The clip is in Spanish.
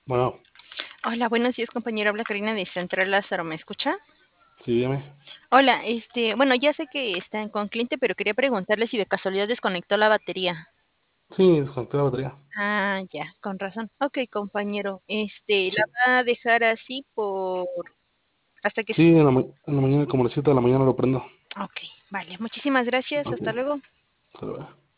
Bueno, Hola, buenos días, compañero. Habla Karina de Central Lázaro. ¿Me escucha? sí, dígame. Hola, bueno, ya sé que están con cliente, pero quería preguntarle si de casualidad desconectó la batería. Sí, desconecté la batería. Ah, ya, con razón. Ok, compañero. Sí, La va a dejar así por hasta que. sí, en la mañana, como a las 7 de la mañana lo prendo. Ok, vale. Muchísimas gracias. Ok, Hasta luego. hasta luego.